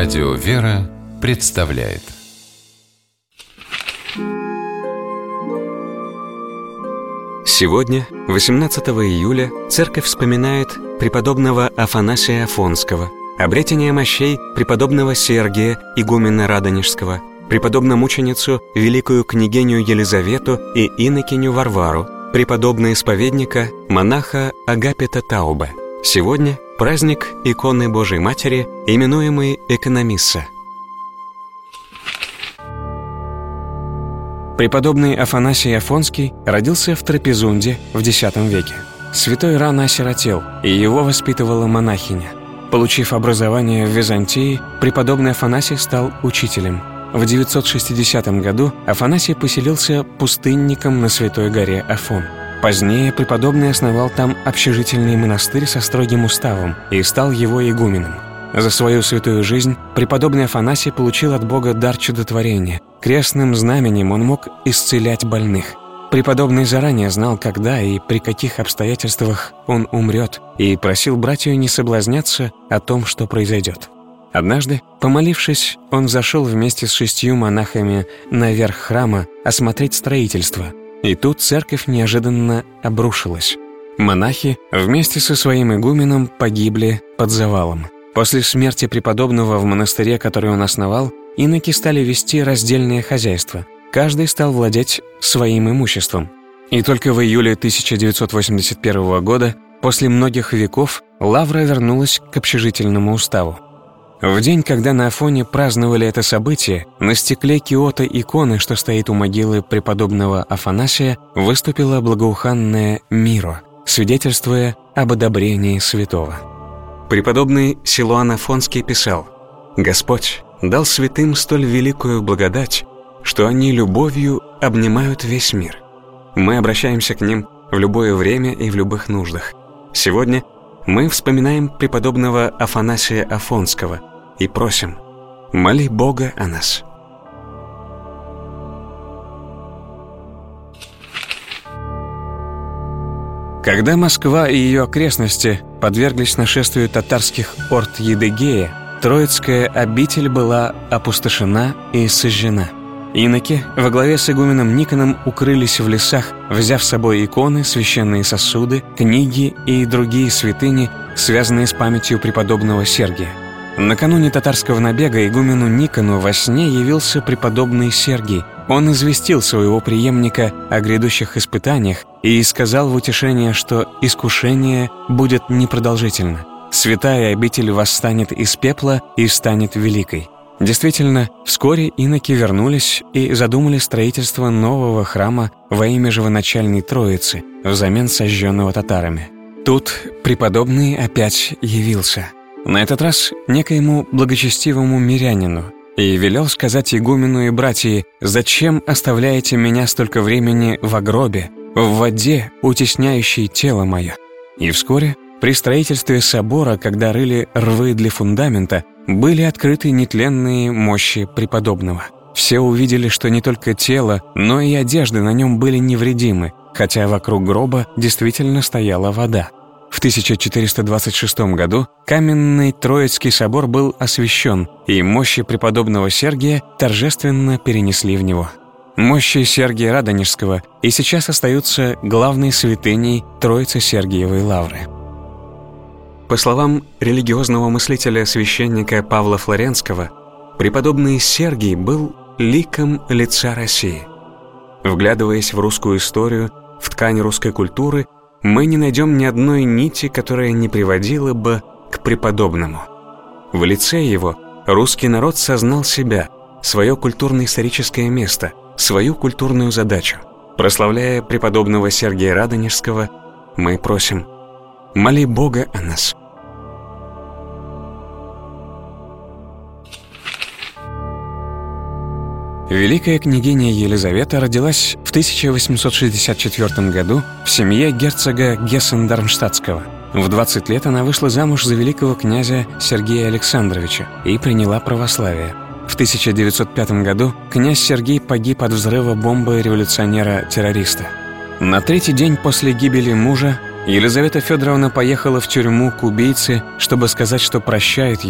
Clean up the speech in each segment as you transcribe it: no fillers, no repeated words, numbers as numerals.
Радио «Вера» представляет. Сегодня, 18 июля, Церковь вспоминает преподобного Афанасия Афонского, обретение мощей преподобного Сергия, игумена Радонежского, преподобно-мученицу великую княгиню Елизавету и инокиню Варвару, преподобного исповедника, монаха Агапита Тауба. Сегодня праздник иконы Божией Матери, именуемый Экономисса. Преподобный Афанасий Афонский родился в Трапезунде в X веке. Святой рано осиротел, и его воспитывала монахиня. Получив образование в Византии, преподобный Афанасий стал учителем. В 960 году Афанасий поселился пустынником на Святой горе Афон. Позднее преподобный основал там общежительный монастырь со строгим уставом и стал его игуменом. За свою святую жизнь преподобный Афанасий получил от Бога дар чудотворения. Крестным знаменем он мог исцелять больных. Преподобный заранее знал, когда и при каких обстоятельствах он умрет, и просил братью не соблазняться о том, что произойдет. Однажды, помолившись, он зашел вместе с 6 монахами наверх храма осмотреть строительство. И тут церковь неожиданно обрушилась. Монахи вместе со своим игуменом погибли под завалом. После смерти преподобного в монастыре, который он основал, иноки стали вести раздельное хозяйство. Каждый стал владеть своим имуществом. И только в июле 1981 года, после многих веков, лавра вернулась к общежительному уставу. В день, когда на Афоне праздновали это событие, на стекле киота иконы, что стоит у могилы преподобного Афанасия, выступила благоуханная «Миро», свидетельствуя об одобрении святого. Преподобный Силуан Афонский писал: «Господь дал святым столь великую благодать, что они любовью обнимают весь мир. Мы обращаемся к ним в любое время и в любых нуждах. Сегодня мы вспоминаем преподобного Афанасия Афонского и просим: моли Бога о нас». Когда Москва и ее окрестности подверглись нашествию татарских орд Едыгея, Троицкая обитель была опустошена и сожжена. Иноки во главе с игуменом Никоном укрылись в лесах, взяв с собой иконы, священные сосуды, книги и другие святыни, связанные с памятью преподобного Сергия. Накануне татарского набега игумену Никону во сне явился преподобный Сергий. Он известил своего преемника о грядущих испытаниях и сказал в утешение, что искушение будет непродолжительно. Святая обитель восстанет из пепла и станет великой. Действительно, вскоре иноки вернулись и задумали строительство нового храма во имя Живоначальной Троицы взамен сожженного татарами. Тут преподобный опять явился. На этот раз некоему благочестивому мирянину, и велел сказать игумену и братьи: «Зачем оставляете меня столько времени в гробе, в воде, утесняющей тело мое?» И вскоре, при строительстве собора, когда рыли рвы для фундамента, были открыты нетленные мощи преподобного. Все увидели, что не только тело, но и одежды на нем были невредимы, хотя вокруг гроба действительно стояла вода. В 1426 году каменный Троицкий собор был освящен, и мощи преподобного Сергия торжественно перенесли в него. Мощи Сергия Радонежского и сейчас остаются главной святыней Троице-Сергиевой лавры. По словам религиозного мыслителя-священника Павла Флоренского, преподобный Сергий был ликом лица России. Вглядываясь в русскую историю, в ткань русской культуры, мы не найдем ни одной нити, которая не приводила бы к преподобному. В лице его русский народ сознал себя, свое культурно-историческое место, свою культурную задачу. Прославляя преподобного Сергия Радонежского, мы просим: моли Бога о нас. Великая княгиня Елизавета родилась в 1864 году в семье герцога Гессен-Дармштадтского. В 20 лет она вышла замуж за великого князя Сергея Александровича и приняла православие. В 1905 году князь Сергей погиб от взрыва бомбы революционера-террориста. На 3-й день после гибели мужа Елизавета Федоровна поехала в тюрьму к убийце, чтобы сказать, что прощает его.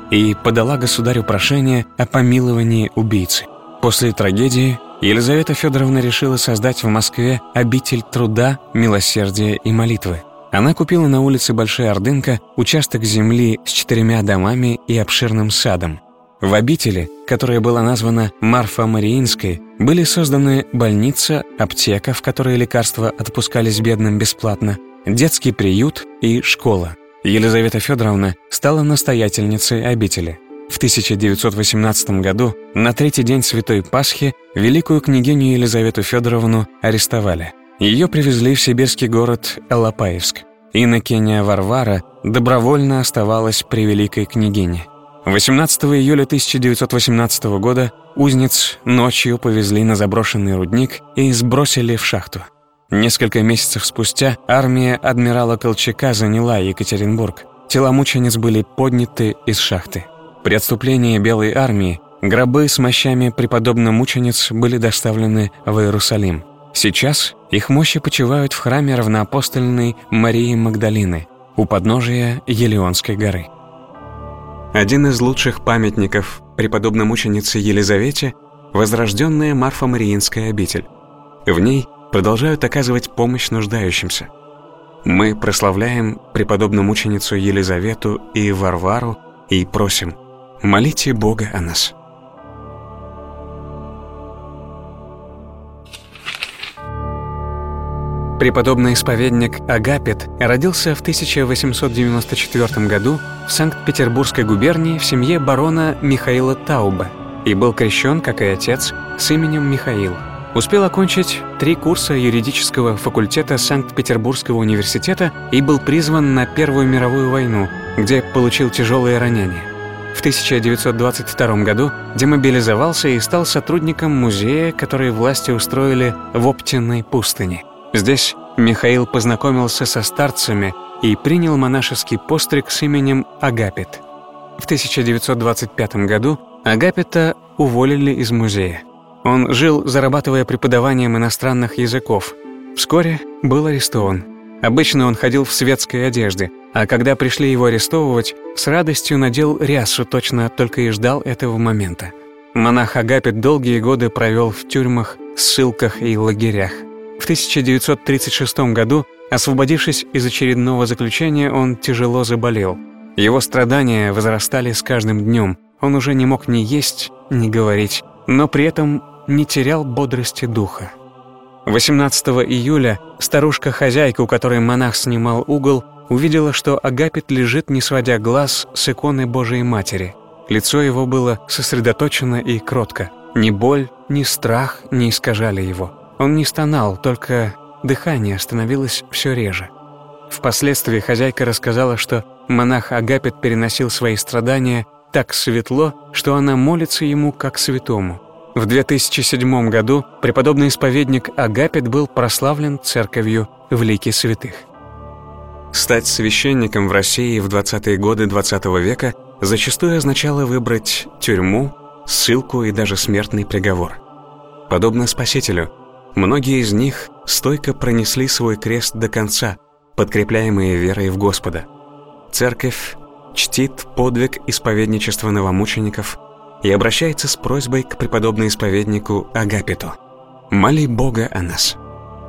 и подала государю прошение о помиловании убийцы. После трагедии Елизавета Федоровна решила создать в Москве обитель труда, милосердия и молитвы. Она купила на улице Большая Ордынка участок земли с 4 домами и обширным садом. В обители, которая была названа Марфа-Мариинской, были созданы больница, аптека, в которой лекарства отпускались бедным бесплатно, детский приют и школа. Елизавета Федоровна стала настоятельницей обители. В 1918 году, на 3-й день Святой Пасхи, великую княгиню Елизавету Федоровну арестовали. Ее привезли в сибирский город Алапаевск. Инокиня Варвара добровольно оставалась при великой княгине. 18 июля 1918 года узниц ночью повезли на заброшенный рудник и сбросили в шахту. Несколько месяцев спустя армия адмирала Колчака заняла Екатеринбург. Тела мучениц были подняты из шахты. При отступлении Белой армии гробы с мощами преподобно-мучениц были доставлены в Иерусалим. Сейчас их мощи почивают в храме равноапостольной Марии Магдалины у подножия Елеонской горы. Один из лучших памятников преподобно-мученице Елизавете – возрожденная Марфа-Мариинская обитель. В ней продолжают оказывать помощь нуждающимся. Мы прославляем преподобно-мученицу Елизавету и Варвару и просим: молите Бога о нас. Преподобный исповедник Агапит родился в 1894 году в Санкт-Петербургской губернии в семье барона Михаила Тауба и был крещен, как и отец, с именем Михаил. Успел окончить 3 курса юридического факультета Санкт-Петербургского университета и был призван на Первую мировую войну, где получил тяжелые ранения. В 1922 году демобилизовался и стал сотрудником музея, который власти устроили в Оптиной пустыне. Здесь Михаил познакомился со старцами и принял монашеский постриг с именем Агапит. В 1925 году Агапита уволили из музея. Он жил, зарабатывая преподаванием иностранных языков. Вскоре был арестован. Обычно он ходил в светской одежде, а когда пришли его арестовывать, с радостью надел рясу, точно только и ждал этого момента. Монах Агапит долгие годы провел в тюрьмах, ссылках и лагерях. В 1936 году, освободившись из очередного заключения, он тяжело заболел. Его страдания возрастали с каждым днем. Он уже не мог ни есть, ни говорить, но при этом не терял бодрости духа. 18 июля старушка-хозяйка, у которой монах снимал угол, увидела, что Агапит лежит, не сводя глаз с иконы Божией Матери. Лицо его было сосредоточено и кротко. Ни боль, ни страх не искажали его. Он не стонал, только дыхание становилось все реже. Впоследствии хозяйка рассказала, что монах Агапит переносил свои страдания так светло, что она молится ему как святому. В 2007 году преподобный исповедник Агапит был прославлен церковью в лике святых. Стать священником в России в 20-е годы XX века зачастую означало выбрать тюрьму, ссылку и даже смертный приговор. Подобно Спасителю, многие из них стойко пронесли свой крест до конца, подкрепляемые верой в Господа. Церковь чтит подвиг исповедничества новомучеников и обращается с просьбой к преподобно-исповеднику Агапиту: «Моли Бога о нас».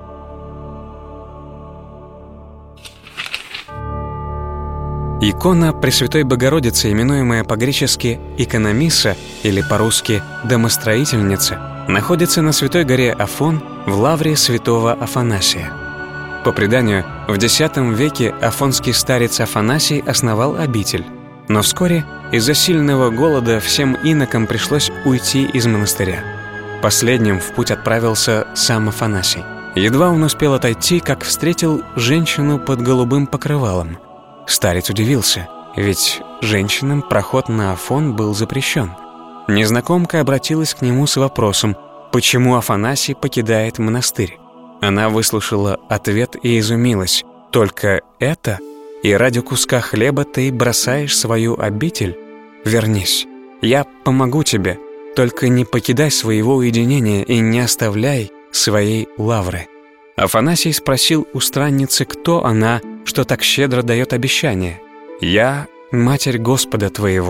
Икона Пресвятой Богородицы, именуемая по-гречески «икономисса» или по-русски «домостроительница», находится на Святой горе Афон в лавре святого Афанасия. По преданию, в X веке афонский старец Афанасий основал обитель, но вскоре из-за сильного голода всем инокам пришлось уйти из монастыря. Последним в путь отправился сам Афанасий. Едва он успел отойти, как встретил женщину под голубым покрывалом. Старец удивился, ведь женщинам проход на Афон был запрещен. Незнакомка обратилась к нему с вопросом, почему Афанасий покидает монастырь. Она выслушала ответ и изумилась: «Только это? И ради куска хлеба ты бросаешь свою обитель? Вернись, я помогу тебе, только не покидай своего уединения и не оставляй своей лавры». Афанасий спросил у странницы, кто она, что так щедро дает обещание. «Я Матерь Господа твоего.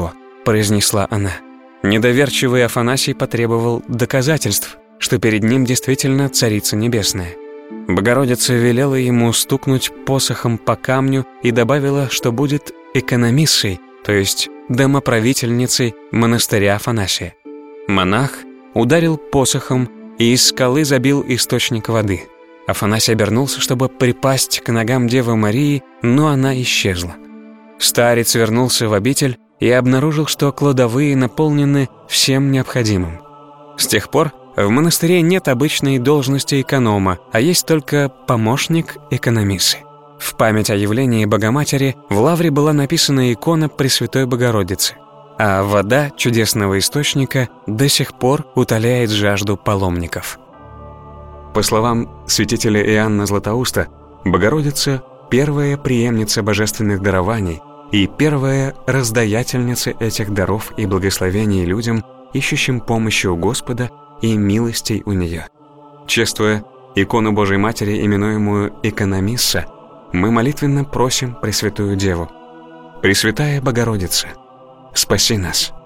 произнесла она. Недоверчивый Афанасий потребовал доказательств, что перед ним действительно Царица Небесная. Богородица велела ему стукнуть посохом по камню и добавила, что будет экономиссой, то есть домоправительницей монастыря Афанасия. Монах ударил посохом и из скалы забил источник воды. Афанасий обернулся, чтобы припасть к ногам Девы Марии, но она исчезла. Старец вернулся в обитель и обнаружил, что кладовые наполнены всем необходимым. С тех пор в монастыре нет обычной должности эконома, а есть только помощник экономиссы. В память о явлении Богоматери в лавре была написана икона Пресвятой Богородицы, а вода чудесного источника до сих пор утоляет жажду паломников. По словам святителя Иоанна Златоуста, Богородица – первая преемница божественных дарований и первая раздаятельница этих даров и благословений людям, ищущим помощи у Господа и милостей у Нее. Чествуя икону Божией Матери, именуемую Экономисса, мы молитвенно просим Пресвятую Деву: «Пресвятая Богородица, спаси нас».